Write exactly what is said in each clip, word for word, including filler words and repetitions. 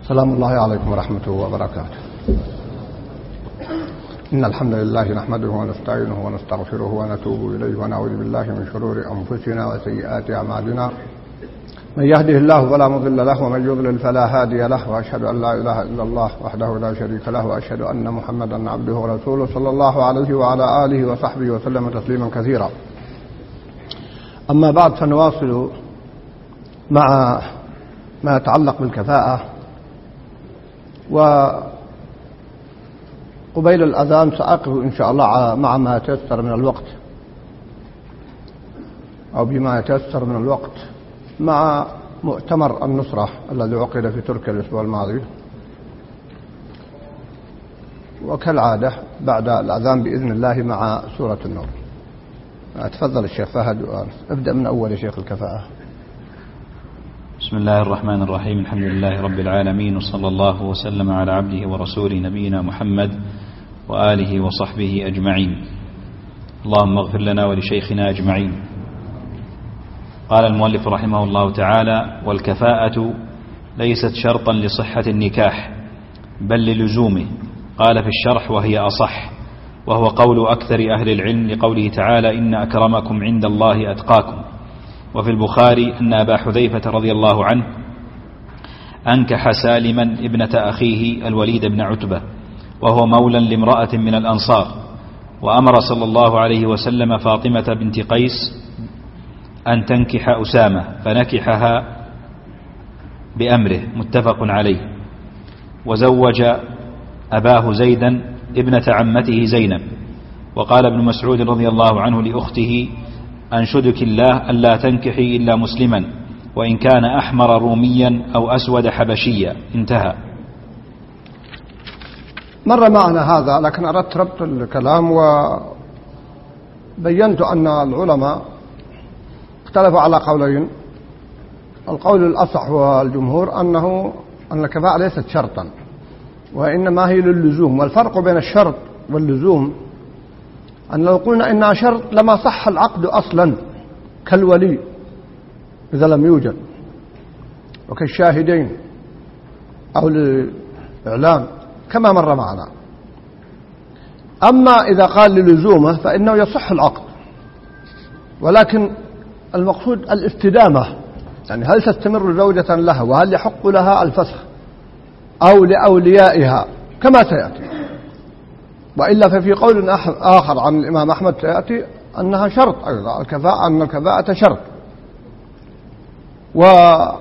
سلام الله عليكم ورحمته وبركاته. إن الحمد لله نحمده ونستعينه ونستغفره ونتوب إليه ونعوذ بالله من شرور أنفسنا وسيئات أعمالنا. من يهده الله فلا مضل له ومن يضلل فلا هادي له، وأشهد أن لا إله إلا الله وحده لا شريك له، وأشهد أن محمدا عبده ورسوله صلى الله عليه وعلى آله وصحبه وسلم تسليما كثيرا. أما بعد، فنواصل مع ما يتعلق بالكفاءة. وقبيل الأذان سأقف إن شاء الله مع ما يتيسر من الوقت أو بما يتيسر من الوقت مع مؤتمر النصرة الذي عقد في تركيا الأسبوع الماضي. وكالعادة بعد الأذان بإذن الله مع سورة النور. أتفضل الشيخ فهد، ابدأ من أول يا شيخ الكفاءة. بسم الله الرحمن الرحيم. الحمد لله رب العالمين، وصلى الله وسلم على عبده ورسوله نبينا محمد وآله وصحبه أجمعين. اللهم اغفر لنا ولشيخنا أجمعين. قال المؤلف رحمه الله تعالى: والكفاءة ليست شرطا لصحة النكاح بل للزومه. قال في الشرح: وهي أصح، وهو قول أكثر أهل العلم لقوله تعالى: إن أكرمكم عند الله أتقاكم. وفي البخاري أن أبا حذيفة رضي الله عنه أنكح سالما ابنة أخيه الوليد بن عتبة، وهو مولى لامرأة من الأنصار، وأمر صلى الله عليه وسلم فاطمة بنت قيس أن تنكح أسامة، فنكحها بأمره، متفق عليه. وزوج أباه زيدا ابنة عمته زينب. وقال ابن مسعود رضي الله عنه لأخته: أنشدك الله ألا تنكحي إلا مسلما، وإن كان أحمر روميا أو أسود حبشيا. انتهى. مر معنا هذا، لكن أردت ربط الكلام وبينت أن العلماء اختلفوا على قولين. القول الأصح والجمهور أنه أن الكفاءة ليست شرطا، وإنما هي للزوم. والفرق بين الشرط واللزوم أن لو قلنا إنها شرط لما صح العقد أصلا، كالولي إذا لم يوجد، وكالشاهدين أو الإعلام كما مر معنا. أما إذا قال للزومه فإنه يصح العقد، ولكن المقصود الاستدامة، يعني هل تستمر زوجة لها، وهل يحق لها الفسخ أو لأوليائها كما سيأتي. وإلا ففي قول آخر عن الإمام أحمد سيأتي أنها شرط أيضا، الكفاءة أن الكفاءة شرط. وفرق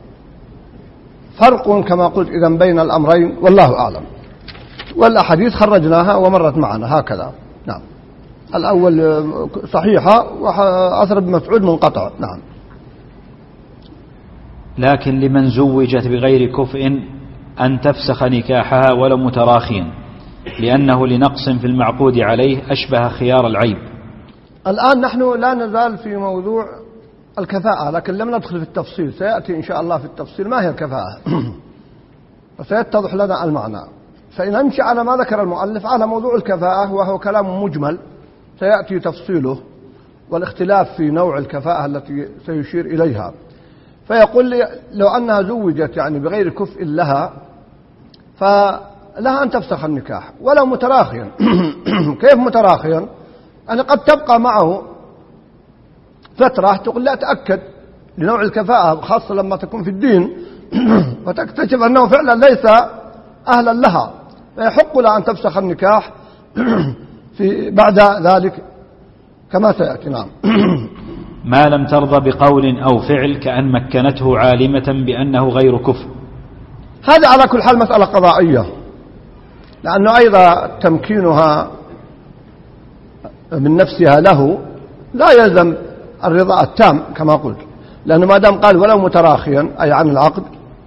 كما قلت إذن بين الأمرين، والله أعلم. والأحاديث خرجناها ومرت معنا هكذا. نعم، الأول صحيحة، وأثر ابن مسعود منقطع. نعم. لكن لمن زوجت بغير كفء أن تفسخ نكاحها ولو متراخيا، لأنه لنقص في المعقود عليه أشبه خيار العيب. الآن نحن لا نزال في موضوع الكفاءة، لكن لم ندخل في التفصيل. سيأتي إن شاء الله في التفصيل ما هي الكفاءة وسيتضح لنا المعنى. سنمشي على ما ذكر المؤلف على موضوع الكفاءة، وهو كلام مجمل سيأتي تفصيله والاختلاف في نوع الكفاءة التي سيشير إليها. فيقول لي لو أنها زوجت يعني بغير كفء لها فلها أن تفسخ النكاح ولو متراخيا. كيف متراخيا؟ يعني قد تبقى معه فترة تقول لا أتأكد لنوع الكفاءة، خاصة لما تكون في الدين وتكتشف أنه فعلا ليس أهلا لها، فيحق لها أن تفسخ النكاح في بعد ذلك كما سيأتي. نعم. ما لم ترضى بقول أو فعل، كأن مكنته عالمة بأنه غير كفء. هذا على كل حال مسألة قضائية، لأنه أيضا تمكينها من نفسها له لا يلزم الرضا التام كما قلت، لأنه ما دام قال ولو متراخيا أي عن العقد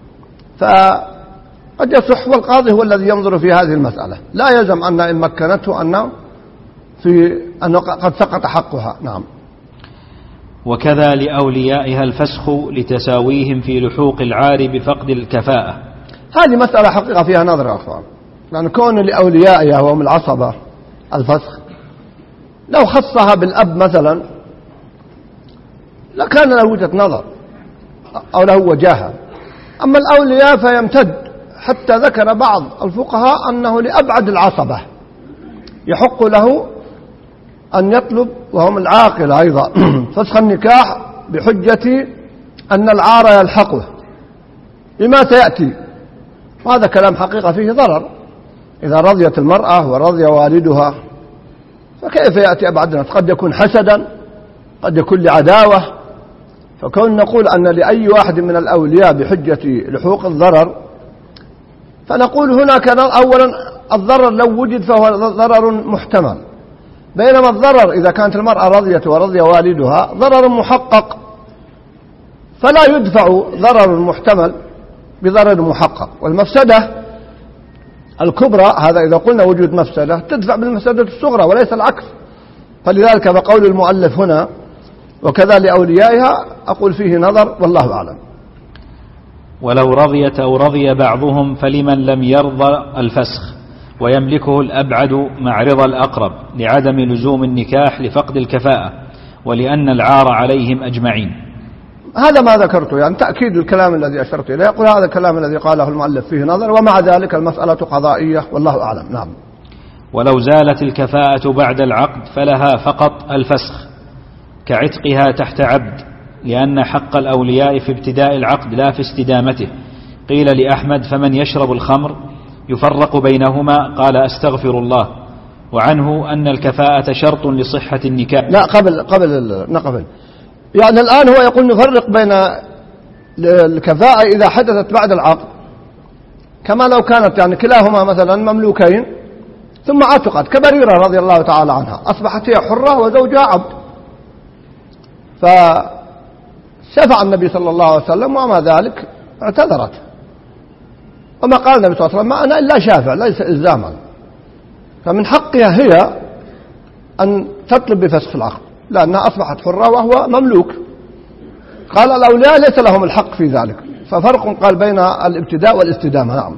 فقد يصح، والقاضي هو الذي ينظر في هذه المسألة. لا يلزم أن إن مكنته أنه في أنه قد سقط حقها. نعم. وكذا لأوليائها الفسخ لتساويهم في لحوق العار بفقد الكفاءة. هذه مسألة حقيقة فيها نظر يا أخوان، لأن كون لأوليائها وهم العصبة الفسخ لو خصها بالأب مثلا لكان له وجهة نظر أو له وجاهة. أما الأولياء فيمتد حتى ذكر بعض الفقهاء أنه لأبعد العصبة يحق له أن يطلب، وهم العاقل أيضا، فسخ النكاح بحجة أن العار يلحقه بما سيأتي. وهذا كلام حقيقة فيه ضرر. إذا رضيت المرأة ورضي والدها فكيف يأتي أبعد الناس؟ قد يكون حسدا، قد يكون لعداوة. فكون نقول أن لأي واحد من الأولياء بحجة لحوق الضرر، فنقول هناك أولا الضرر لو وجد فهو ضرر محتمل، بينما الضرر إذا كانت المرأة رضيت ورضي والدها ضرر محقق، فلا يدفع ضرر محتمل بضرر محقق. والمفسدة الكبرى، هذا إذا قلنا وجود مفسدة، تدفع بالمفسدة الصغرى وليس العكس. فلذلك بقول المؤلف هنا وكذا لأوليائها أقول فيه نظر، والله أعلم. ولو رضيت أو رضي بعضهم فلمن لم يرضى الفسخ، ويملكه الأبعد مع رضا الأقرب، لعدم لزوم النكاح لفقد الكفاءة، ولأن العار عليهم أجمعين. هذا ما ذكرته، يعني تأكيد الكلام الذي أشرت إليه. يقول هذا الكلام الذي قاله المؤلف فيه نظر، ومع ذلك المسألة قضائية، والله أعلم. نعم. ولو زالت الكفاءة بعد العقد فلها فقط الفسخ كعتقها تحت عبد، لأن حق الأولياء في ابتداء العقد لا في استدامته. قيل لأحمد: فمن يشرب الخمر يفرق بينهما؟ قال: أستغفر الله. وعنه أن الكفاءة شرط لصحة النكاح. لا، قبل قبل نقبل يعني الآن هو يقول نفرق بين الكفاءة إذا حدثت بعد العقد، كما لو كانت يعني كلاهما مثلا مملوكين ثم عتقت، كبريرة رضي الله تعالى عنها، أصبحت هي حرة وزوجها عبد، فشفع النبي صلى الله عليه وسلم، ومع ذلك اعتذرت، وما قال النبي صلى الله عليه وسلم: ما أنا إلا شافع، ليس إلزاما. فمن حقها هي أن تطلب بفسخ العقد، لأنها أصبحت حرة وهو مملوك. قال الأولياء ليس لهم الحق في ذلك، ففرق قال بين الابتداء والاستدامة. نعم.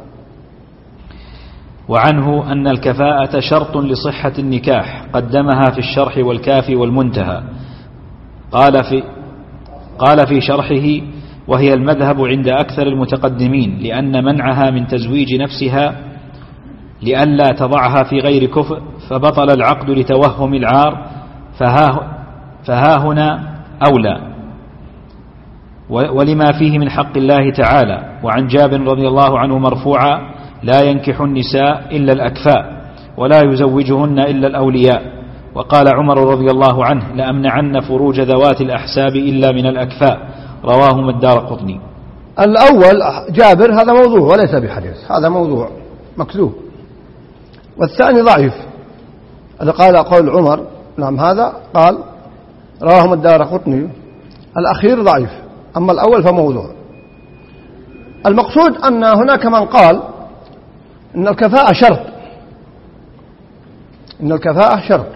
وعنه أن الكفاءة شرط لصحة النكاح، قدمها في الشرح والكافي والمنتهى. قال في قال في شرحه: وهي المذهب عند أكثر المتقدمين، لأن منعها من تزويج نفسها لئلا تضعها في غير كفء، فبطل العقد لتوهم العار، فها, فها هنا أولى، ولما فيه من حق الله تعالى. وعن جابر رضي الله عنه مرفوعا: لا ينكح النساء إلا الأكفاء، ولا يزوجهن إلا الأولياء. وقال عمر رضي الله عنه: لأمنعن فروج ذوات الأحساب إلا من الأكفاء. رواهما الدارقطني. الأول جابر هذا موضوع وليس بحديث، هذا موضوع مكذوب. والثاني ضعيف، اللي قال قول عمر، نعم هذا قال رواهما الدارقطني، الأخير ضعيف، أما الأول فموضوع. المقصود أن هناك من قال إن الكفاءة شرط، إن الكفاءة شرط،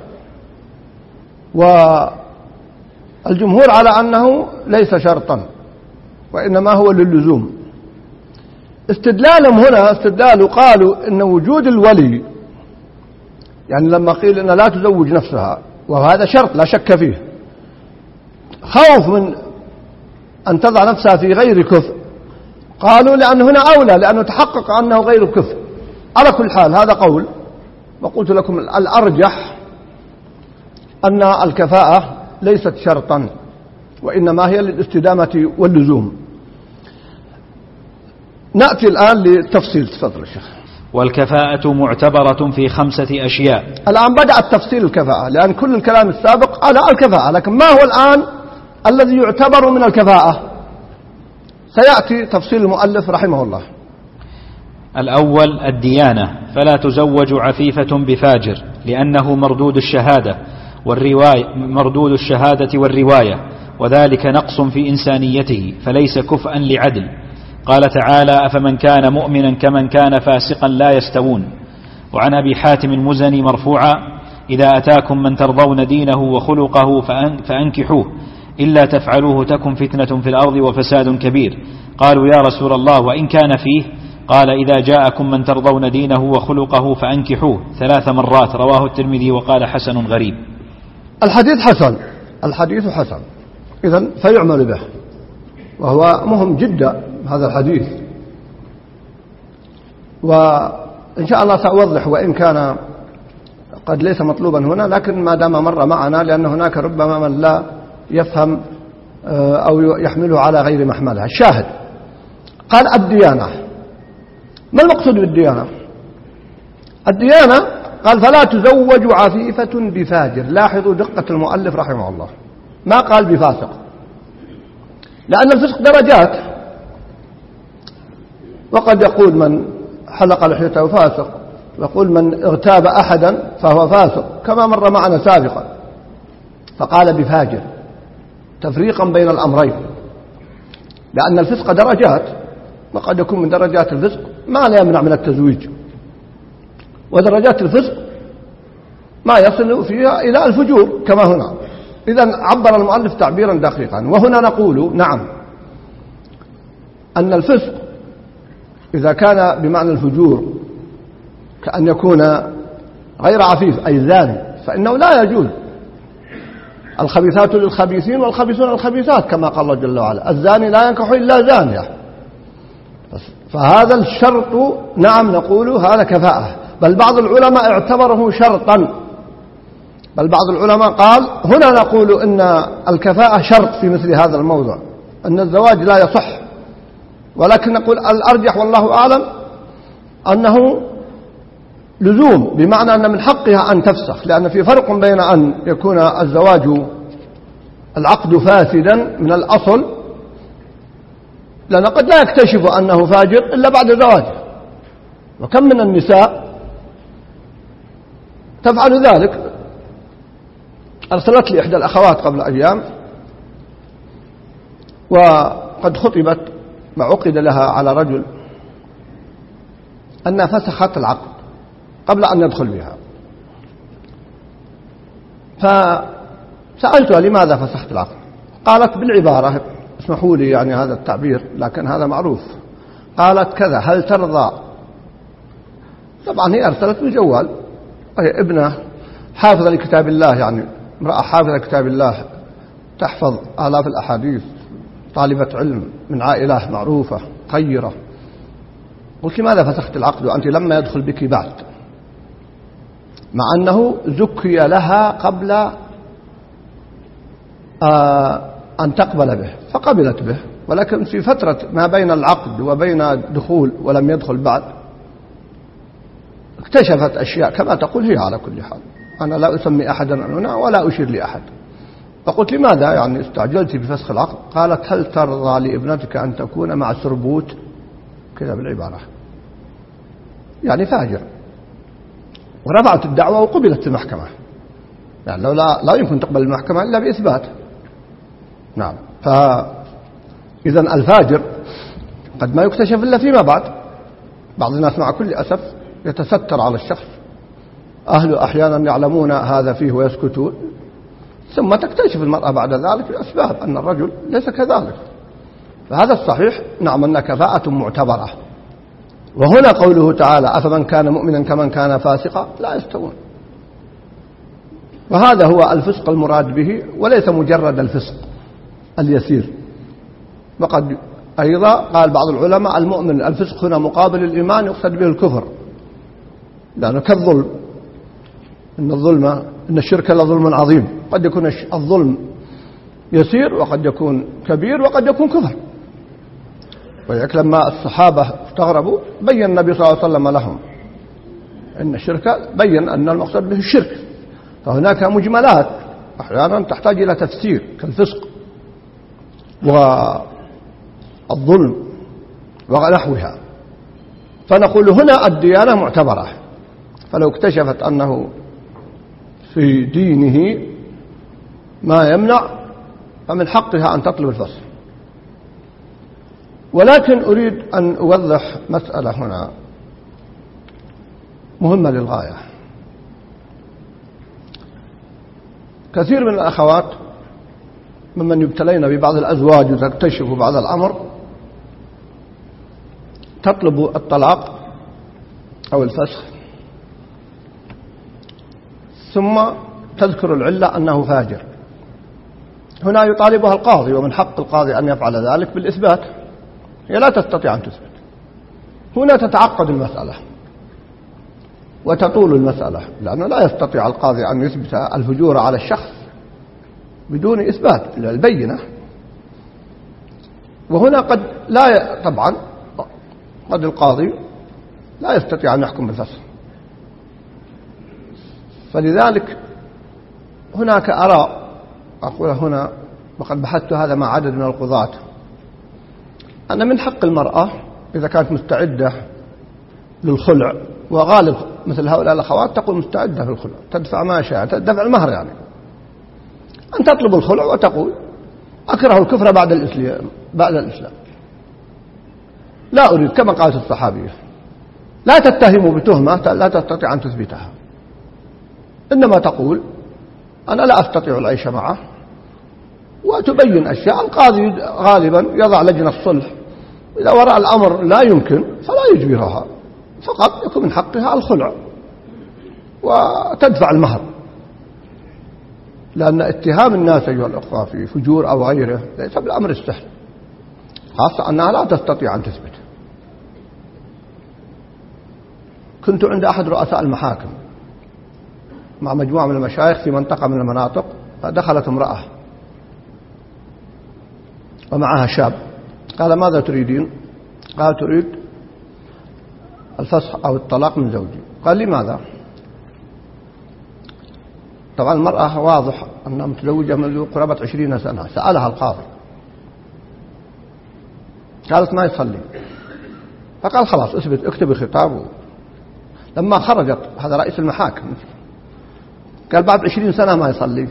والجمهور على أنه ليس شرطا وإنما هو للزوم. استدلالهم هنا استدلال قالوا إن وجود الولي، يعني لما قيل إن لا تزوج نفسها، وهذا شرط لا شك فيه، خوف من أن تضع نفسها في غير كفء، قالوا لأن هنا أولى، لأنه تحقق أنه غير كفء. على كل حال هذا قول، وقلت لكم الأرجح أن الكفاءة ليست شرطا، وإنما هي للاستدامة واللزوم. نأتي الآن للتفصيل. تفضل الشيخ. والكفاءة معتبرة في خمسة أشياء. الآن بدأ التفصيل الكفاءة، لأن كل الكلام السابق على الكفاءة، لكن ما هو الآن الذي يعتبر من الكفاءة؟ سيأتي تفصيل المؤلف رحمه الله. الأول الديانة، فلا تزوج عفيفة بفاجر، لأنه مردود الشهادة والرواية مردود الشهادة والرواية، وذلك نقص في إنسانيته، فليس كفءا لعدل. قال تعالى: أفمن كان مؤمنا كمن كان فاسقا لا يستوون. وعن أبي حاتم المزني مرفوعا: إذا أتاكم من ترضون دينه وخلقه فأنكحوه، إلا تفعلوه تكن فتنة في الأرض وفساد كبير. قالوا: يا رسول الله وإن كان فيه؟ قال: إذا جاءكم من ترضون دينه وخلقه فأنكحوه، ثلاث مرات. رواه الترمذي وقال: حسن غريب. الحديث حسن، الحديث حسن، إذن فيعمل به، وهو مهم جدا هذا الحديث. وإن شاء الله سأوضح، وإن كان قد ليس مطلوبا هنا، لكن ما دام مر معنا، لأن هناك ربما من لا يفهم أو يحمله على غير محملها. الشاهد قال الديانة. ما المقصود بالديانة؟ الديانة قال فلا تزوج عفيفة بفاجر. لاحظوا دقة المؤلف رحمه الله، ما قال بفاسق، لأن الفسق درجات، وقد يقول من حلق لحيته فاسق، ويقول من اغتاب أحدا فهو فاسق، كما مر معنا سابقا. فقال بفاجر تفريقا بين الأمرين، لأن الفسق درجات، وقد يكون من درجات الفسق ما لا يمنع من التزويج، ودرجات الفسق ما يصل فيها إلى الفجور كما هنا. إذن عبر المؤلف تعبيرا دقيقا. وهنا نقول نعم أن الفسق إذا كان بمعنى الفجور كأن يكون غير عفيف أي زاني، فإنه لا يجوز. الخبيثات للخبيثين والخبيثون للخبيثات كما قال الله جل وعلا، الزاني لا ينكح إلا زانية. فهذا الشرط نعم نقول هذا كفاءة، بل بعض العلماء اعتبره شرطا، بل بعض العلماء قال هنا نقول إن الكفاءة شرط في مثل هذا الموضع، أن الزواج لا يصح، ولكن نقول الأرجح والله أعلم أنه لزوم، بمعنى أن من حقها أن تفسخ، لأن في فرق بين أن يكون الزواج العقد فاسدا من الأصل، لأن قد لا يكتشف أنه فاجر إلا بعد زواجه، وكم من النساء تفعل ذلك. أرسلت لي إحدى الأخوات قبل أيام وقد خطبت وعقد لها على رجل أنها فسخت العقد قبل أن يدخل بها، فسألتها لماذا فسخت العقد؟ قالت بالعبارة، اسمحوا لي يعني هذا التعبير لكن هذا معروف، قالت كذا: هل ترضى؟ طبعا هي أرسلت بالجوال، وهي ابنة حافظة لكتاب الله، يعني امرأة حافظة لكتاب الله تحفظ آلاف الأحاديث، طالبة علم من عائلة معروفة خيرة. قلت لماذا فسخت العقد وأنت لما يدخل بك بعد، مع أنه زكي لها قبل أن تقبل به، فقبلت به، ولكن في فترة ما بين العقد وبين الدخول ولم يدخل بعد اكتشفت أشياء كما تقول هي. على كل حال أنا لا أسمي أحدا هنا ولا أشير لأحد. فقلت لماذا يعني استعجلت بفسخ العقد؟ قالت: هل ترضى لابنتك أن تكون مع سربوت؟ كذا بالعبارة، يعني فاجر. ورفعت الدعوة وقبلت المحكمة، يعني لو لا, لا يمكن تقبل المحكمة إلا بإثبات. نعم. فإذا الفاجر قد ما يكتشف إلا فيما بعد. بعض الناس مع كل أسف يتستر على الشخص، أهله أحيانا يعلمون هذا فيه ويسكتون، ثم تكتشف المرأة بعد ذلك بأسباب أن الرجل ليس كذلك. فهذا الصحيح نعم أن كفاءة معتبرة. وهنا قوله تعالى: أفمن كان مؤمنا كمن كان فاسقا لا يستوون. وهذا هو الفسق المراد به، وليس مجرد الفسق اليسير. وقد أيضا قال بعض العلماء: المؤمن الفسق هنا مقابل الإيمان يقصد به الكفر، لأنه كالظلم، إن الظلم إن الشرك لظلم عظيم. قد يكون الظلم يسير وقد يكون كبير وقد يكون كفر. ولذلك لما الصحابة استغربوا بين النبي صلى الله عليه وسلم لهم إن الشرك، بين أن المقصد به الشرك. فهناك مجملات أحيانا تحتاج إلى تفسير كالفسق والظلم ونحوها. فنقول هنا الديانة معتبرة، فلو اكتشفت أنه في دينه ما يمنع فمن حقها أن تطلب الفصل. ولكن أريد أن أوضح مسألة هنا مهمة للغاية. كثير من الأخوات ممن يبتلين ببعض الأزواج وتكتشف بعض الأمر تطلب الطلاق أو الفسخ، ثم تذكر العلة أنه فاجر. هنا يطالبها القاضي، ومن حق القاضي أن يفعل ذلك بالإثبات. هي لا تستطيع أن تثبت، هنا تتعقد المسألة وتطول المسألة، لأنه لا يستطيع القاضي أن يثبت الفجور على الشخص بدون إثبات البينة. وهنا قد لا طبعا قد القاضي لا يستطيع أن يحكم بالفسخ، فلذلك هناك آراء أقول هنا وقد بحثت هذا مع عدد من القضاة أن من حق المرأة إذا كانت مستعدة للخلع، وغالب مثل هؤلاء الأخوات تقول مستعدة في الخلع، تدفع ما شاء، تدفع المهر، يعني أن تطلب الخلع وتقول أكره الكفر بعد الإسلام بعد الإسلام لا أريد، كما قالت الصحابية لا تتهم بتهمة لا تستطيع أن تثبتها، إنما تقول أنا لا أستطيع العيش معه، وتبين أشياء. القاضي غالبا يضع لجنة الصلح، إذا وراء الأمر لا يمكن فلا يجبرها، فقط يكون من حقها الخلع وتدفع المهر، لأن اتهام الناس أيها الأخوة في فجور أو غيره ليس بالأمر السهل، خاصة أنها لا تستطيع أن تثبت. كنت عند أحد رؤساء المحاكم مع مجموعة من المشايخ في منطقة من المناطق، فدخلت امرأة ومعها شاب، قال ماذا تريدين؟ قال تريد الفسخ أو الطلاق من زوجي. قال لماذا؟ طبعا المرأة واضح أنها متزوجة منذ قرابة عشرين سنة. سألها القاضي، قالت ما يصلي. فقال خلاص اثبت، اكتب خطابه. لما خرجت، هذا رئيس المحاكم، قال بعد عشرين سنة ما يصلي.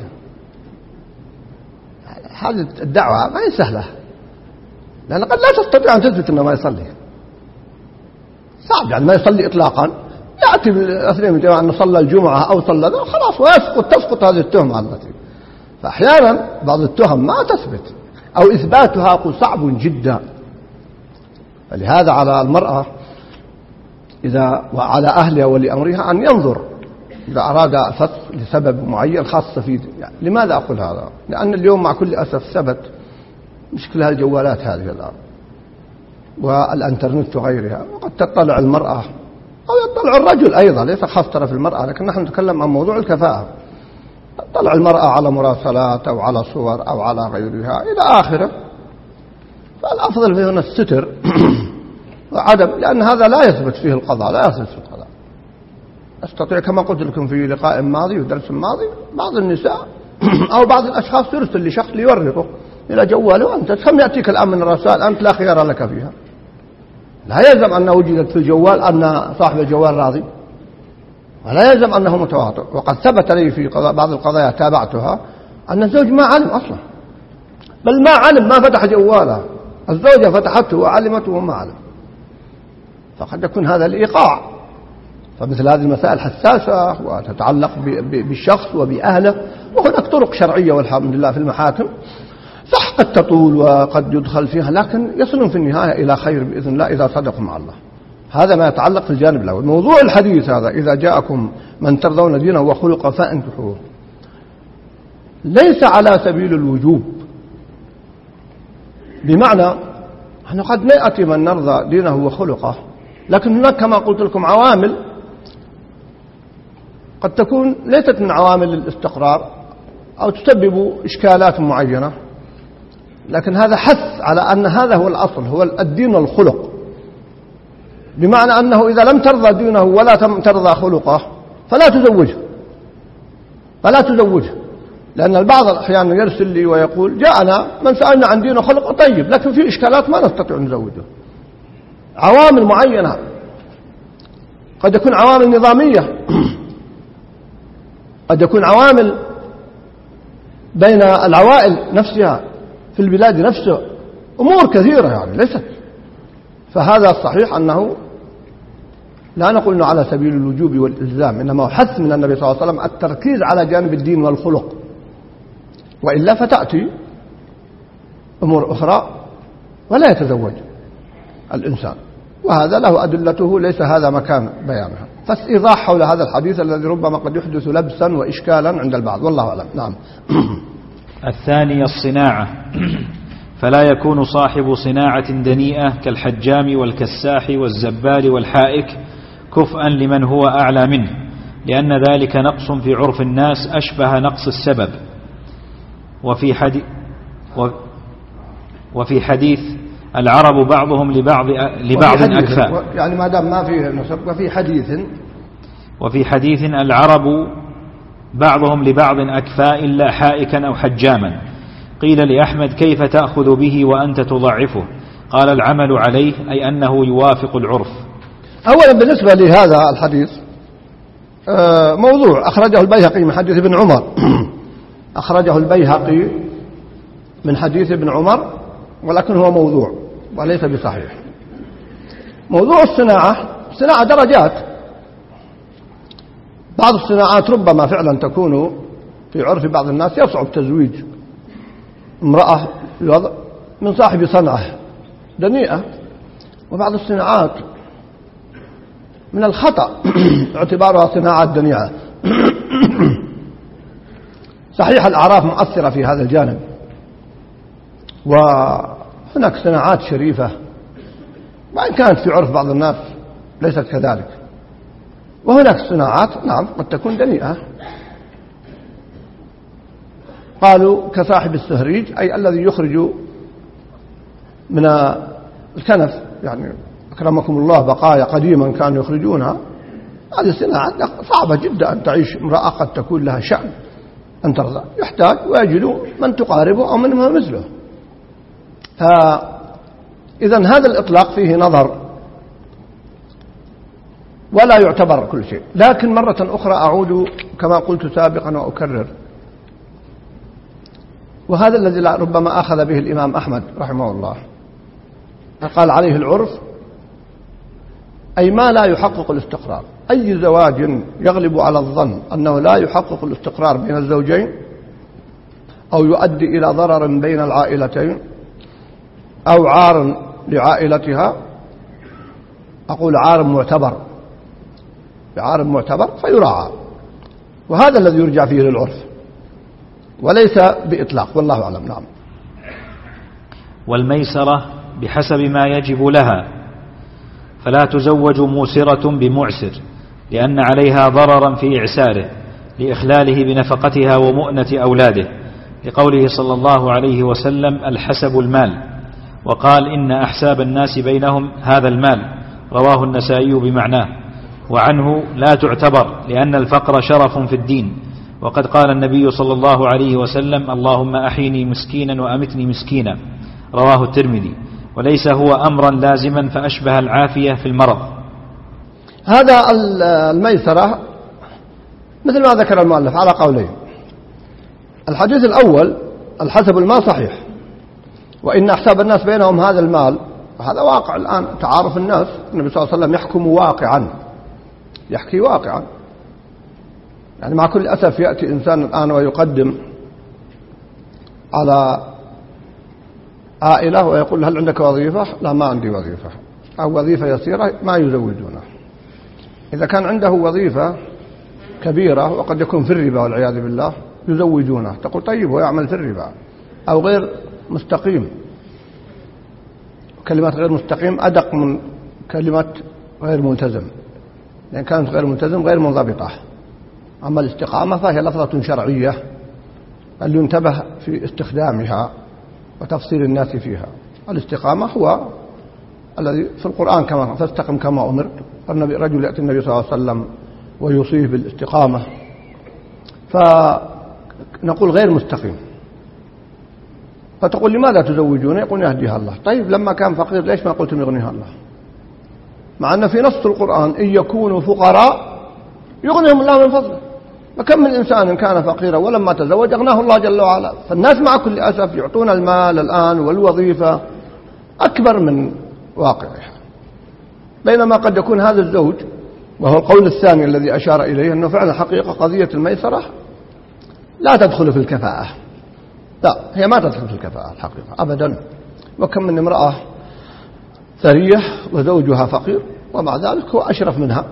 هذه الدعوة ما هي سهلة، لأن قد لا تستطيع أن تثبت أنه ما يصلي، صعب يعني ما يصلي إطلاقا. يأتي بالأثنين من جماعة أنه صلى الجمعة أو صلى ذا خلاص، ويسقط تسقط هذه التهمة التي. فأحيانا بعض التهم ما تثبت أو إثباتها صعب جدا. فلهذا على المرأة إذا وعلى أهلها ولأمرها أن ينظر إذا أراد الفسخ لسبب معين خاصة فيه. يعني لماذا أقول هذا؟ لأن اليوم مع كل أسف ثبت مشكلة الجوالات هذه الآن والأنترنت وغيرها، وقد تطلع المرأة أو يطلع الرجل أيضا، ليس خاصة في المرأة، لكن نحن نتكلم عن موضوع الكفاءة. تطلع المرأة على مراسلات أو على صور أو على غيرها إلى آخره. فالأفضل في هنا الستر وعدم، لأن هذا لا يثبت فيه القضاء، لا يثبت فيه القضاء. أستطيع كما قلت لكم في لقاء ماضي ودرس ماضي، بعض النساء أو بعض الأشخاص يرسل لشخص ليورطه إلى جواله، أنت كم يأتيك الآن من الرسائل أنت لا خيار لك فيها. لا يلزم أن وجدت في الجوال أن صاحب الجوال راضي، ولا يلزم أنه متواطئ. وقد ثبت لي في بعض القضايا تابعتها أن الزوج ما علم أصلا، بل ما علم، ما فتح جواله، الزوجة فتحته وعلمته وما علم. فقد يكون هذا الإيقاع. فمثل هذه المسائل حساسة وتتعلق بالشخص وبأهله، وهناك طرق شرعية والحمد لله في المحاكم، صح قد تطول وقد يدخل فيها، لكن يصلون في النهاية إلى خير بإذن الله إذا صدقوا مع الله. هذا ما يتعلق في الجانب الأول. موضوع الحديث هذا إذا جاءكم من ترضون دينه وخلقه فانكحوه، ليس على سبيل الوجوب، بمعنى أنه قد نأتي من نرضى دينه وخلقه، لكن هناك كما قلت لكم عوامل قد تكون ليست من عوامل الاستقرار أو تسبب إشكالات معينة، لكن هذا حث على أن هذا هو الأصل، هو الدين والخلق، بمعنى أنه إذا لم ترضى دينه ولا ترضى خلقه فلا تزوجه فلا تزوجه لأن البعض أحيانا يرسل لي ويقول جاءنا من سألنا عن دين وخلق طيب، لكن في إشكالات ما نستطيع أن نزوجه. عوامل معينة، قد يكون عوامل نظامية، قد يكون عوامل بين العوائل نفسها في البلاد نفسها، أمور كثيرة يعني ليست. فهذا الصحيح أنه لا نقول أنه على سبيل الوجوب والإلزام، إنما حث من النبي صلى الله عليه وسلم التركيز على جانب الدين والخلق، وإلا فتأتي أمور أخرى ولا يتزوج الإنسان، وهذا له أدلته، ليس هذا مكان بيانها. فإيضاح حول هذا الحديث الذي ربما قد يحدث لبسا وإشكالا عند البعض، والله أعلم. نعم. الثاني الصناعة، فلا يكون صاحب صناعة دنيئة كالحجام والكساح والزبال والحائك كفءا لمن هو أعلى منه، لأن ذلك نقص في عرف الناس أشبه نقص السبب. وفي حديث وفي حديث العرب بعضهم لبعض لبعض أكفاء، يعني ما دام ما فيه نسب. وفي حديث وفي حديث العرب بعضهم لبعض أكفاء إلا حائكا أو حجاما. قيل لأحمد: كيف تأخذ به وأنت تضعفه؟ قال: العمل عليه، أي أنه يوافق العرف. أولا بالنسبة لهذا الحديث موضوع أخرجه البيهقي من حديث ابن عمر أخرجه البيهقي من حديث ابن عمر، ولكن هو موضوع وليس بصحيح. موضوع الصناعة، الصناعة درجات. بعض الصناعات ربما فعلا تكون في عرف بعض الناس يصعب تزويج امرأة من صاحب صنعة دنيئة، وبعض الصناعات من الخطأ اعتبارها صناعات دنيئة. صحيح الأعراف مؤثرة في هذا الجانب، وهناك صناعات شريفة وإن كانت في عرف بعض الناس ليست كذلك، وهناك صناعات نعم قد تكون دنيئة. قالوا كصاحب السهريج، أي الذي يخرج من الكنف، يعني أكرمكم الله بقايا قديما كانوا يخرجونها. هذه صناعة صعبة جدا أن تعيش امرأة قد تكون لها شأن أن ترضى، يحتاج ويجد من تقاربه أو من مثله. فإذا هذا الإطلاق فيه نظر ولا يعتبر كل شيء. لكن مرة أخرى أعود كما قلت سابقا وأكرر، وهذا الذي ربما أخذ به الإمام أحمد رحمه الله، قال عليه العرف، أي ما لا يحقق الاستقرار. أي زواج يغلب على الظن أنه لا يحقق الاستقرار بين الزوجين أو يؤدي إلى ضرر بين العائلتين أو عار لعائلتها، أقول عار معتبر، عار معتبر فيراعى، وهذا الذي يرجع فيه للعرف وليس بإطلاق، والله أعلم. نعم. والميسرة بحسب ما يجب لها، فلا تزوج موسرة بمعسر لأن عليها ضررا في إعساره لإخلاله بنفقتها ومؤنة أولاده، لقوله صلى الله عليه وسلم: الحسب المال، وقال: إن أحساب الناس بينهم هذا المال، رواه النسائي بمعناه. وعنه: لا تعتبر لأن الفقر شرف في الدين، وقد قال النبي صلى الله عليه وسلم: اللهم أحيني مسكينا وأمتني مسكينا، رواه الترمذي. وليس هو أمرا لازما فأشبه العافية في المرض. هذا الميسرة مثل ما ذكر المؤلف على قولين. الحديث الأول الحسب المال صحيح، وإن أحساب الناس بينهم هذا المال، هذا واقع الآن تعارف الناس. النبي صلى الله عليه وسلم يحكم واقعا، يحكي واقعا. يعني مع كل أسف يأتي إنسان الآن ويقدم على عائلة ويقول: هل عندك وظيفة؟ لا، ما عندي وظيفة، أو وظيفة يسيرة، ما يزوجونه. إذا كان عنده وظيفة كبيرة وقد يكون في الربا والعياذ بالله يزوجونه. تقول: طيب هو يعمل في الربا أو غير مستقيم. كلمة غير مستقيم أدق من كلمة غير ملتزم، لأن كانت غير ملتزم غير منضبطة. أما الاستقامة فهي لفظة شرعية بل ينتبه في استخدامها وتفصيل الناس فيها. الاستقامة هو الذي في القرآن كما فاستقم كما أمرت، فالنبي رجل يأتي النبي صلى الله عليه وسلم ويوصيه بالاستقامة، فنقول غير مستقيم. فتقول: لماذا تزوجون؟ يقول: يهديها الله. طيب لما كان فقير ليش ما قلتم يغنيها الله؟ مع أن في نص القرآن: إن يكونوا فقراء يغنيهم الله من فضله. فكم من إنسان كان فقيرا ولما تزوج أغناه الله جل وعلا. فالناس مع كل أسف يعطون المال الآن والوظيفة أكبر من واقعها، بينما قد يكون هذا الزوج، وهو القول الثاني الذي أشار إليه، أنه فعلا حقيقة قضية الميسرة لا تدخل في الكفاءة. لا، هي ما تدخل في الكفاءة الحقيقة أبدا. وكم من امرأة ثرية وزوجها فقير ومع ذلك هو أشرف منها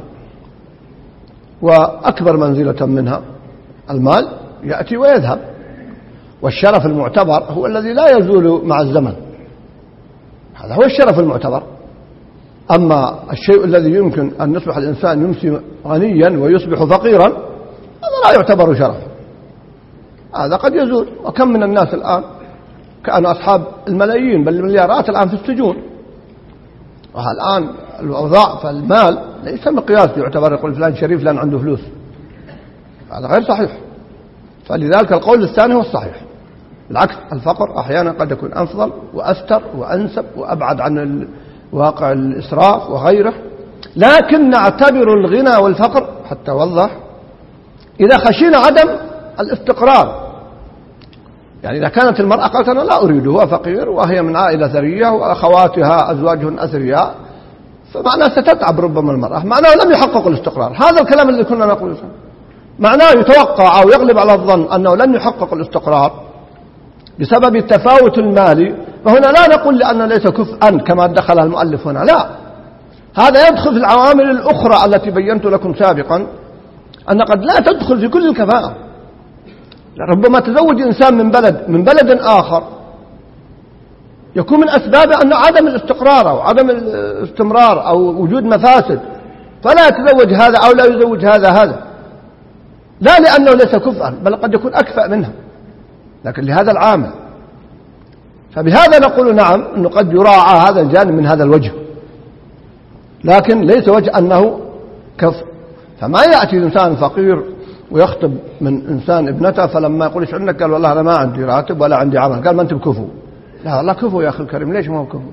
وأكبر منزلة منها. المال يأتي ويذهب، والشرف المعتبر هو الذي لا يزول مع الزمن، هذا هو الشرف المعتبر. أما الشيء الذي يمكن أن يصبح الإنسان يمسي غنيا ويصبح فقيرا هذا لا يعتبر شرف، هذا قد يزول. وكم من الناس الآن كان أصحاب الملايين بل المليارات الآن في السجون. والآن الأوضاع فالمال ليس مقياس يعتبر يقول فلان شريف لأن عنده فلوس، هذا غير صحيح. فلذلك القول الثاني هو الصحيح، بالعكس الفقر أحيانا قد يكون أفضل وأستر وأنسب وأبعد عن واقع الإسراف وغيره. لكن نعتبر الغنى والفقر حتى وضح إذا خشينا عدم الاستقرار. يعني إذا كانت المرأة قالت أنا لا أريده، هو فقير وهي من عائلة ثرية وأخواتها أزواجهن أثرياء، فمعناه ستتعب ربما المرأة، معناه لم يحقق الاستقرار. هذا الكلام الذي كنا نقوله معناه يتوقع أو يغلب على الظن أنه لن يحقق الاستقرار بسبب التفاوت المالي. وهنا لا نقول لأنه ليس كفءا كما دخلها المؤلف هنا، لا، هذا يدخل في العوامل الأخرى التي بينت لكم سابقا أن قد لا تدخل في كل الكفاءة. ربما تزوج إنسان من بلد من بلد آخر يكون من أسباب أن عدم الاستقرار أو عدم الاستمرار أو وجود مفاسد، فلا يتزوج هذا أو لا يزوج هذا هذا، لا لأنه ليس كفءا بل قد يكون أكفأ منه، لكن لهذا العامل. فبهذا نقول نعم أنه قد يراعى هذا الجانب من هذا الوجه، لكن ليس وجه أنه كفء. فما يأتي إنسان فقير ويخطب من إنسان ابنته فلما يقول إيش عندك قال والله أنا ما عندي راتب ولا عندي عمل، قال ما أنت بكفو. لا والله كفو يا أخي الكريم، ليش ما هو كفو؟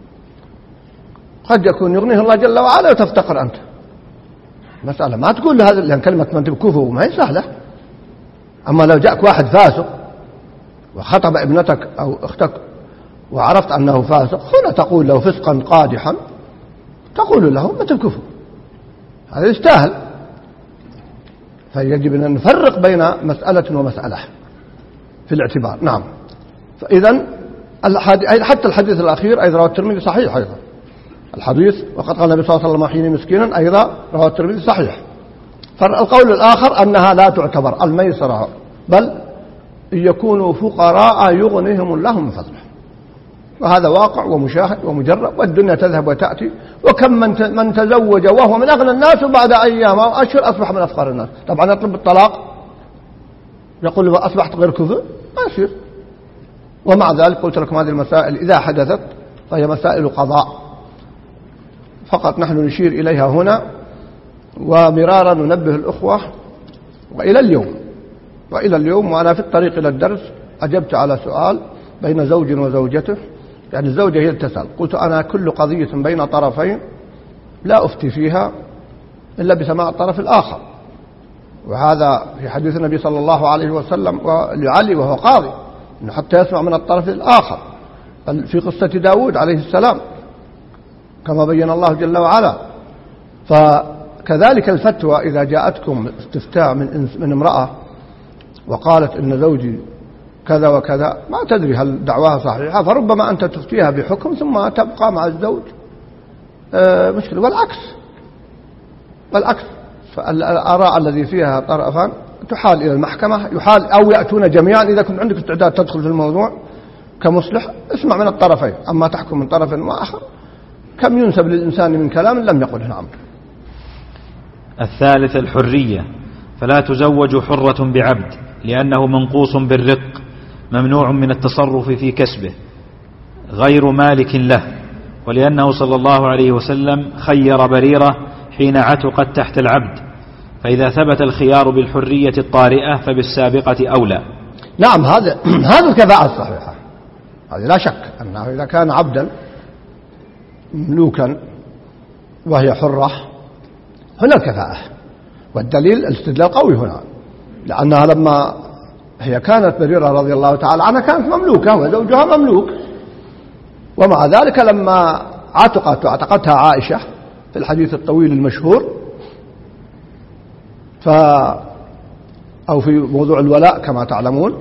قد يكون يغنيه الله جل وعلا وتفتقر أنت. مسألة ما تقول هذا لأن كلمة ما أنت بكفو ما هي سهلة. أما لو جاءك واحد فاسق وخطب ابنتك أو أختك وعرفت أنه فاسق، هنا تقول له فسقا قادحا، تقول له ما أنت بكفو، هذا يستاهل. فيجب أن نفرق بين مسألة ومسألة في الاعتبار. نعم. فإذا حتى الحديث الأخير أيضا رواه الترمذي صحيح، أيضا الحديث وقد قال النبي صلى الله عليه وسلم حين مسكينا أيضا رواه الترمذي صحيح. فالقول الآخر أنها لا تعتبر الميسرة، بل يكونوا فقراء يغنيهم الله من فضله، وهذا واقع ومشاهد ومجرب، والدنيا تذهب وتأتي. وكم من من تزوج وهو من أغنى الناس وبعد أيام أو أشهر أصبح من أفقر الناس. طبعا يطلب الطلاق يقول له أصبحت غير كفء، ما يصير. ومع ذلك قلت لكم هذه المسائل إذا حدثت فهي مسائل قضاء فقط، نحن نشير إليها هنا ومرارا ننبه الأخوة. وإلى اليوم وإلى اليوم وأنا في الطريق إلى الدرس أجبت على سؤال بين زوج وزوجته، يعني الزوجة هي تسأل، قلت أنا كل قضية بين طرفين لا أفتي فيها إلا بسماع الطرف الآخر، وهذا في حديث النبي صلى الله عليه وسلم لعلي وهو قاضي إنه حتى يسمع من الطرف الآخر. في قصة داود عليه السلام كما بين الله جل وعلا. فكذلك الفتوى إذا جاءتكم استفتاء من من امرأة وقالت إن زوجي كذا وكذا، ما تدري هل دعواها صحيحة، فربما أنت تفتيها بحكم ثم تبقى مع الزوج آه مشكلة. والعكس والعكس فالآراء الذي فيها طرفان تحال إلى المحكمة، يحال أو يأتون جميعا. إذا كنت عندك استعداد تدخل في الموضوع كمصلح اسمع من الطرفين، أما تحكم من طرف وآخر كم ينسب للإنسان من كلام لم يقله. نعم. الثالث الحرية، فلا تزوج حرة بعبد لأنه منقوص بالرق ممنوع من التصرف في كسبه غير مالك له، ولأنه صلى الله عليه وسلم خير بريرة حين عتقت تحت العبد، فإذا ثبت الخيار بالحرية الطارئة فبالسابقة أولى. نعم، هذا هذا الكفاءة الصحيحة، هذه لا شك أنه إذا كان عبدا مملوكا وهي حرة هنا الكفاءة، والدليل الاستدلال قوي هنا، لأنها لما هي كانت بريرة رضي الله تعالى عنها كانت مملوكة وزوجها مملوك، ومع ذلك لما عتقت وعتقتها عائشة في الحديث الطويل المشهور ف أو في موضوع الولاء كما تعلمون،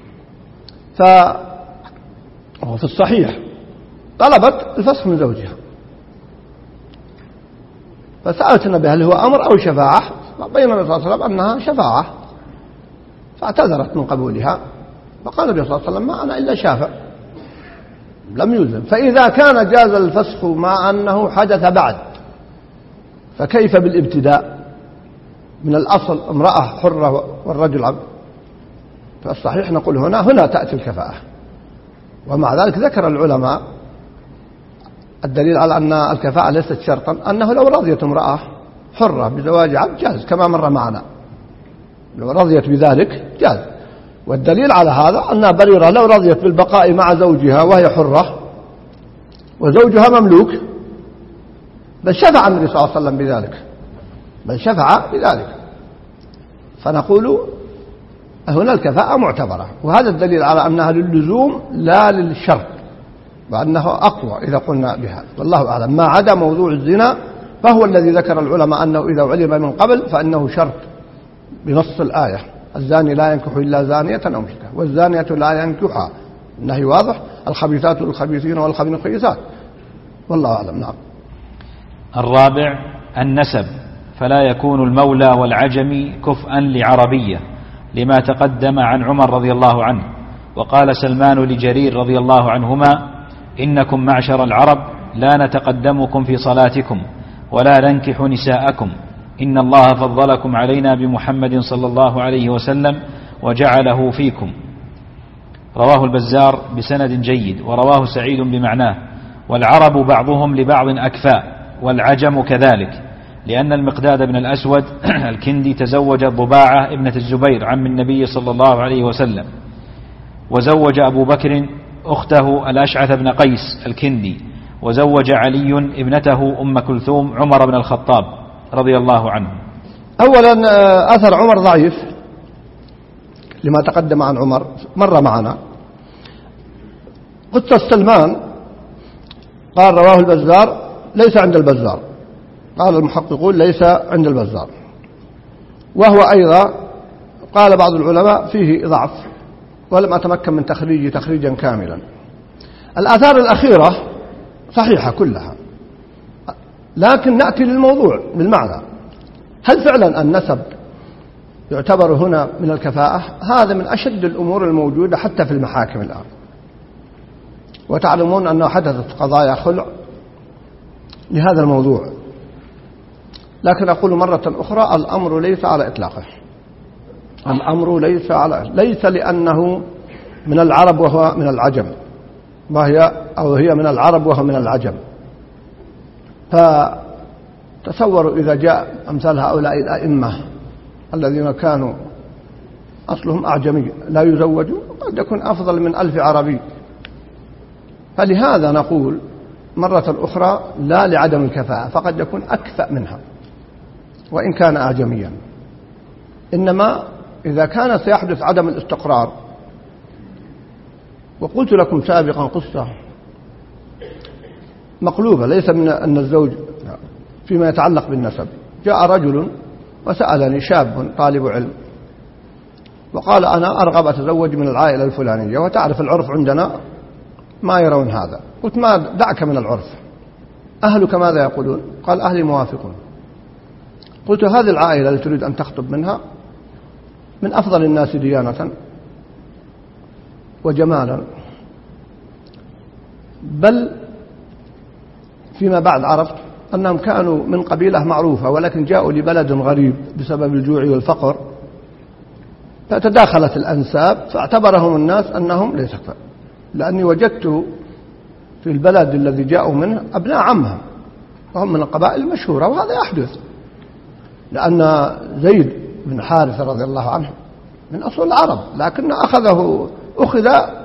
ففي الصحيح طلبت الفسخ من زوجها، فسألت النبي هل هو أمر أو شفاعة؟ بين النبي صلى الله عليه وسلم أنها شفاعة، فاعتذرت من قبولها فقال النبي صلى الله عليه وسلم ما أنا إلا شافع، لم يلزم. فإذا كان جاز الفسخ مع أنه حدث بعد، فكيف بالابتداء؟ من الأصل امرأة حرة والرجل عبد. فالصحيح نقول هنا هنا تأتي الكفاءة. ومع ذلك ذكر العلماء الدليل على أن الكفاءة ليست شرطا أنه لو رضيت امرأة حرة بزواج عبد جاز كما مر معنا، لو رضيت بذلك جاز. والدليل على هذا أن بريرة لو رضيت بالبقاء مع زوجها وهي حرة وزوجها مملوك بل شفع النبي صلى الله عليه وسلم بذلك، بل شفع بذلك. فنقول هنا الكفاءة معتبرة، وهذا الدليل على أنها للزوم لا للشرط، وأنه أقوى إذا قلنا بها. والله أعلم. ما عدا موضوع الزنا فهو الذي ذكر العلماء أنه إذا علم من قبل فإنه شرط بنص الآية: الزاني لا ينكح إلا زانية أو مشركة والزانية لا ينكحها. النهي واضح: الخبيثات للخبيثين والخبيثين للخبيثات. والله أعلم. نعم. الرابع النسب، فلا يكون المولى والعجم كفءا لعربية لما تقدم عن عمر رضي الله عنه. وقال سلمان لجرير رضي الله عنهما: إنكم معشر العرب لا نتقدمكم في صلاتكم ولا ننكح نساءكم، إن الله فضلكم علينا بمحمد صلى الله عليه وسلم وجعله فيكم. رواه البزار بسند جيد، ورواه سعيد بمعناه. والعرب بعضهم لبعض أكفاء، والعجم كذلك، لأن المقداد بن الأسود الكندي تزوج ضباعة ابنة الزبير عم النبي صلى الله عليه وسلم، وزوج أبو بكر أخته الأشعث بن قيس الكندي، وزوج علي ابنته أم كلثوم عمر بن الخطاب رضي الله عنه. أولا أثر عمر ضعيف لما تقدم عن عمر مر معنا. قصة سلمان قال رواه البزار ليس عند البزار، قال المحققون ليس عند البزار، وهو أيضا قال بعض العلماء فيه ضعف ولم أتمكن من تخريجه تخريجا كاملا. الآثار الأخيرة صحيحة كلها، لكن نأتي للموضوع بالمعنى: هل فعلا النسب يعتبر هنا من الكفاءة؟ هذا من أشد الأمور الموجودة حتى في المحاكم الآن. وتعلمون أنه حدثت قضايا خلع لهذا الموضوع، لكن أقول مرة أخرى الأمر ليس على إطلاقه. الأمر ليس على ليس لأنه من العرب وهو من العجم، وهي أو هي من العرب وهو من العجم. فتصوروا إذا جاء أمثال هؤلاء الأئمة الذين كانوا أصلهم أعجمي لا يزوجوا، قد يكون أفضل من ألف عربي. فلهذا نقول مرة أخرى لا لعدم الكفاءة، فقد يكون أكفأ منها وإن كان أعجميا. إنما إذا كان سيحدث عدم الاستقرار، وقلت لكم سابقا قصة مقلوبة ليس من أن الزوج فيما يتعلق بالنسب. جاء رجل وسألني شاب طالب علم وقال: أنا أرغب أتزوج من العائلة الفلانية، وتعرف العرف عندنا ما يرون هذا. قلت: ما دعك من العرف، أهلك ماذا يقولون؟ قال: أهلي موافقون. قلت: هذه العائلة التي تريد أن تخطب منها من أفضل الناس ديانة وجمالا، بل فيما بعد عرفت أنهم كانوا من قبيلة معروفة ولكن جاءوا لبلد غريب بسبب الجوع والفقر، فتداخلت الأنساب فاعتبرهم الناس أنهم ليس كفاء. لأني وجدت في البلد الذي جاءوا منه أبناء عمهم وهم من القبائل المشهورة، وهذا يحدث لأن زيد بن حارثة رضي الله عنه من أصل العرب، لكن أخذه أخذ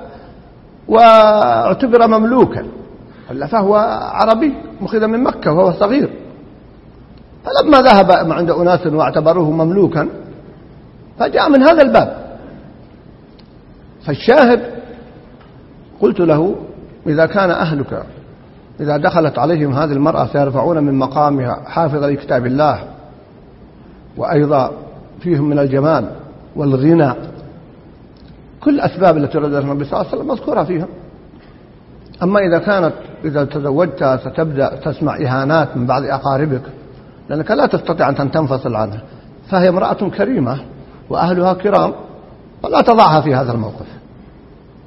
واعتبر مملوكا، فهو عربي مخذ من مكة وهو صغير. فلما ذهب عند أناس واعتبروه مملوكا فجاء من هذا الباب. فالشاهد قلت له: إذا كان أهلك إذا دخلت عليهم هذه المرأة سيرفعون من مقامها حافظة لكتاب الله، وأيضا فيهم من الجمال والغنى، كل أسباب التي ردها النبي صلى الله عليه وسلم مذكورة فيها. أما إذا كانت إذا تزوجت ستبدأ تسمع إهانات من بعض أقاربك لأنك لا تستطيع أن تنفصل عنها، فهي امرأة كريمة وأهلها كرام، فلا تضعها في هذا الموقف.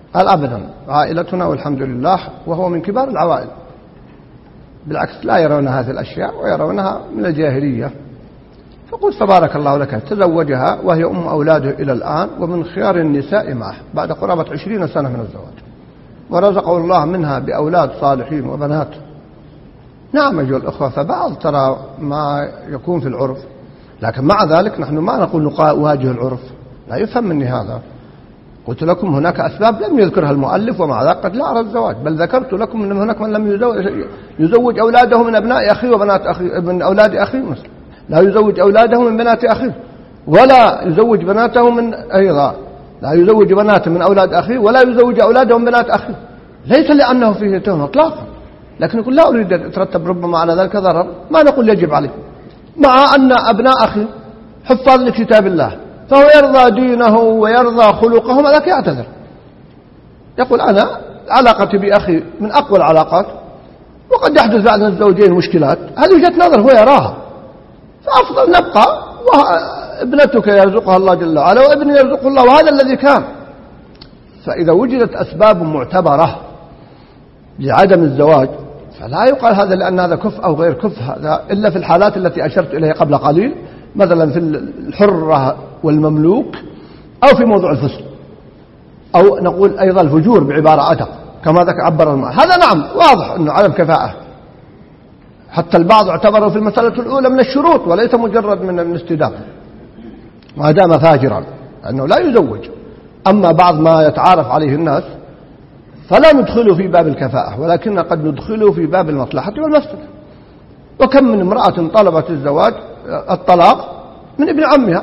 قال أبدا، عائلتنا والحمد لله، وهو من كبار العوائل، بالعكس لا يرون هذه الأشياء ويرونها من الجاهلية. فقلت تبارك الله لك، تزوجها وهي أم أولاده إلى الآن، ومن خيار النساء معه بعد قرابة عشرين سنة من الزواج، ورزقه الله منها بأولاد صالحين وبنات. نعم أيها الأخوة، فبعض ترى ما يكون في العرف، لكن مع ذلك نحن ما نقول نواجه العرف، لا يفهم مني هذا. قلت لكم هناك أسباب لم يذكرها المؤلف ومع ذلك قد لا أرى الزواج، بل ذكرت لكم أن هناك من لم يزوج أولاده من أبناء أخيه وبنات أخيه، من أولاد أخيه مثل لا يزوج أولاده من بنات أخيه، ولا يزوج بناته من أيضا لا يزوج بناته من أولاد أخيه، ولا يزوج أولاده من بنات أخيه، ليس لأنه فيه تهم إطلاقا، لكن نقول لا أريد أن يترتب ربما على ذلك ضرر، ما نقول يجب عليه، مع أن أبناء أخي حفاظ لكتاب الله، فهو يرضى دينه ويرضى خلقه، ماذا يعتذر؟ يقول أنا علاقتي بأخي من أقوى العلاقات، وقد يحدث بعد الزوجين مشكلات، هذه وجهة نظر هو يراها، فأفضل نبقى، وابنتك يرزقها الله جل وعلا وابني يرزقه الله، وهذا الذي كان. فإذا وجدت أسباب معتبرة لعدم الزواج فلا يقال هذا لأن هذا كف أو غير كف، هذا إلا في الحالات التي أشرت إليها قبل قليل، مثلا في الحرة والمملوك، أو في موضوع الفسق، أو نقول أيضا الفجور بعبارة أتق كما ذكر عبر الماء، هذا نعم واضح أنه عدم كفاءة، حتى البعض اعتبره في المسألة الأولى من الشروط وليس مجرد من الاستدامة، ما دام فاجرا أنه لا يزوج. أما بعض ما يتعارف عليه الناس فلا ندخله في باب الكفاءة، ولكن قد ندخله في باب المصلحة والمفسدة. وكم من امرأة طلبت الزواج الطلاق من ابن عمها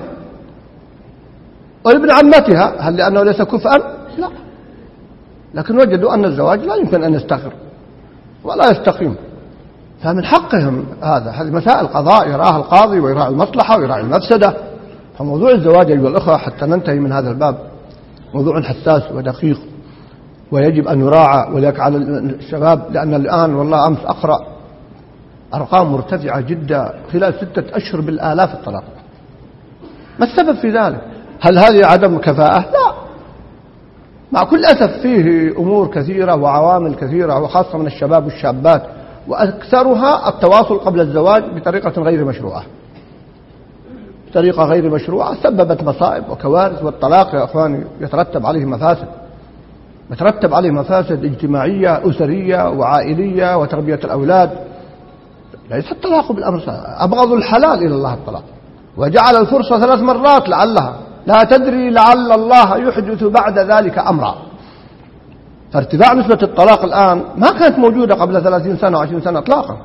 وابن عمتها، هل لأنه ليس كفءا؟ لا، لكن وجدوا أن الزواج لا يمكن أن يستقر ولا يستقيم، فمن حقهم هذا. هذه مسائل قضاء يراها القاضي ويراعي المصلحة ويراعي المفسدة. فموضوع الزواج أيها الأخوة حتى ننتهي من هذا الباب موضوع حساس ودقيق ويجب أن يراعى، وليك على الشباب، لأن الآن والله أمس أقرأ أرقام مرتفعة جدا، خلال ستة أشهر بالآلاف الطلاق. ما السبب في ذلك؟ هل هذه عدم كفاءة؟ لا، مع كل أسف فيه أمور كثيرة وعوامل كثيرة، وخاصة من الشباب والشابات، وأكثرها التواصل قبل الزواج بطريقة غير مشروعة، بطريقة غير مشروعة سببت مصائب وكوارث. والطلاق يا أخواني يترتب عليه مفاسد، يترتب عليه مفاسد اجتماعية أسرية وعائلية وتربية الأولاد. ليس الطلاق بالأمر أبغض الحلال إلى الله الطلاق، وجعل الفرصة ثلاث مرات لعلها لا تدري لعل الله يحدث بعد ذلك أمرا. فارتفاع نسبة الطلاق الآن ما كانت موجودة قبل ثلاثين سنة وعشرين سنة إطلاقا،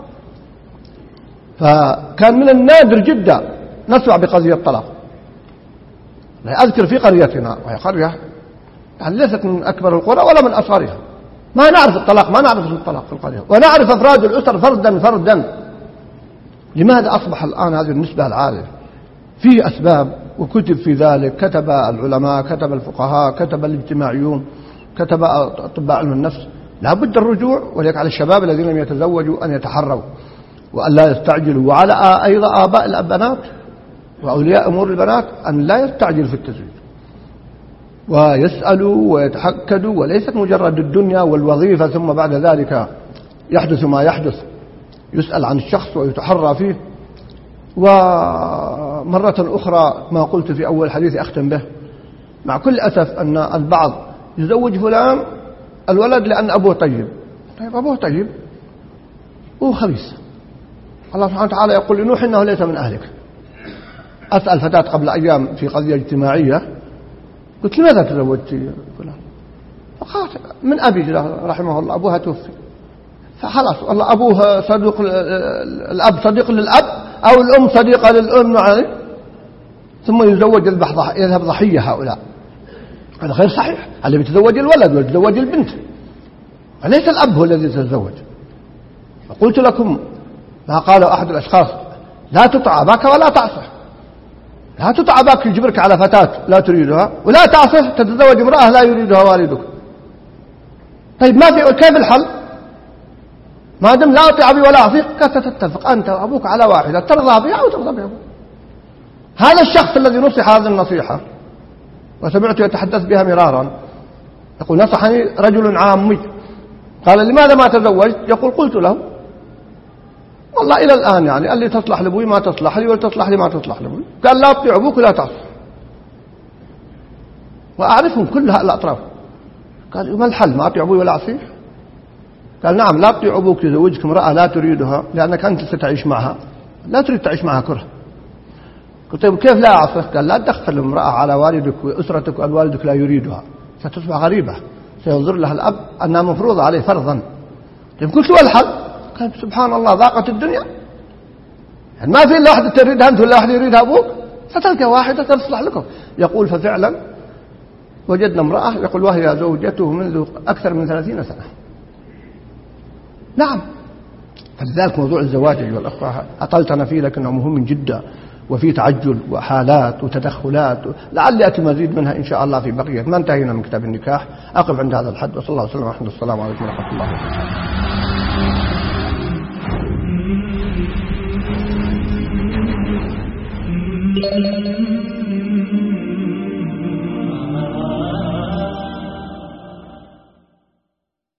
فكان من النادر جدا نسمع بقضية الطلاق. أذكر في قريتنا، وهي قرية يعني ليست من أكبر القرى ولا من أصغرها، ما نعرف الطلاق، ما نعرف الطلاق في القرية، ونعرف أفراد الأسر فردا فردا. لماذا أصبح الآن هذه النسبة العالية؟ فيه أسباب وكتب في ذلك، كتب العلماء، كتب الفقهاء، كتب الاجتماعيون، كتب أطباء علم النفس. لا بد الرجوع، وليك على الشباب الذين لم يتزوجوا أن يتحروا وأن لا يستعجلوا، وعلى أيضا آباء البنات وأولياء أمور البنات أن لا يستعجل في التزويج، ويسألوا ويتحكدوا، وليست مجرد الدنيا والوظيفة ثم بعد ذلك يحدث ما يحدث. يسأل عن الشخص ويتحرى فيه. ومرة أخرى ما قلت في أول حديث أختم به، مع كل أسف أن البعض يزوج فلان الولد لأن أبوه طيب. طيب أبوه طيب هو خبيث، الله سبحانه وتعالى يقول لنوح إنه ليس من أهلك. أسأل فتاة قبل أيام في قضية اجتماعية، قلت لماذا تزوجت فلان؟ فقالت من أبي رحمه الله أبوها توفي، فخلاص والله أبوها صديق الأب صديق للأب أو الأم صديقة للأم، ثم يزوج يذهب ضحية هؤلاء. هذا غير صحيح. اللي بيتزوج الولد ويتزوج البنت، وليس الأب هو الذي يتزوج. فقلت لكم ما قاله أحد الأشخاص: لا تطع أباك ولا تعصه. لا تطع أباك يجبرك على فتاة لا تريدها، ولا تعصه تتزوج امرأة لا يريدها والدك. طيب ما في، كيف الحل؟ ما دام لا أطيع أبي ولا أعصيك، تتفق أنت وأبوك على واحدة ترضى بها أو ترضى بها. هذا الشخص الذي نصح هذه النصيحة وسمعته يتحدث بها مرارا، يقول نصحني رجل عامي قال لماذا ما تزوجت؟ يقول قلت له والله إلى الآن يعني قال لي تصلح لأبوي ما تصلح لي ولا تصلح لي ما تصلح لأبوي. قال لا تطيع أبوك ولا تعصي. وأعرفهم كلها الأطراف. قال ما الحل؟ ما أطيع أبوي ولا أعصيه؟ قال نعم لا تطيع أبوك يزوجك امرأة لا تريدها لأنك أنت ستعيش معها لا تريد تعيش معها كره. قلت له كيف لا أعصيه؟ قال لا تدخل امرأة على والدك وأسرتك وأن والدك لا يريدها ستصبح غريبة سينظر لها الأب أنها مفروضة عليه فرضا. قلت له الحل؟ قال سبحان الله ضاقت الدنيا يعني ما في إلا واحدة تريدها أنت ولا واحدة يريدها أبوك ستلقى واحدة تصلح لكم. يقول ففعلا وجدنا امرأة يقول وهي زوجته منذ أكثر من ثلاثين سنة. نعم. فلذلك موضوع الزواج أيها الأخوة أطلتنا فيه لكنه مهم جدا وفي تعجل وحالات وتدخلات لعل يأتي مزيد منها إن شاء الله في بقية. ما انتهينا من كتاب النكاح. أقف عند هذا الحد وصلى الله وسلم ورحمة الله عليكم ورحمة الله وبركاته.